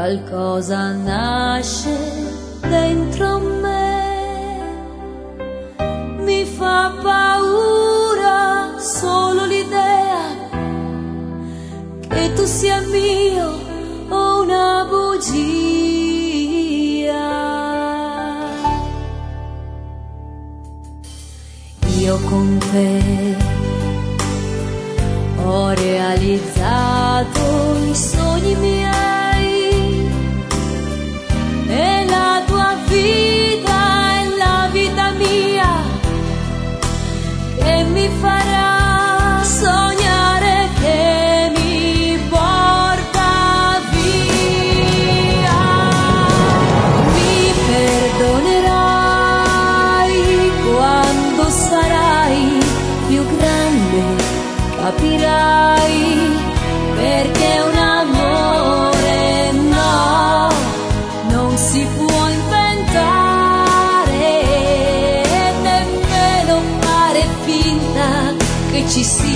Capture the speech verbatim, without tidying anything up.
qualcosa nasce dentro me, mi fa paura solo l'idea che tu sia mio o una bugia. Io con te ho realizzato i sogni miei e la tua vita è la vita mia che mi farà sognare, che mi porta via. Mi perdonerai quando sarai più grande, capirai perché un amore no, non si può inventare, nemmeno fare finta che ci sia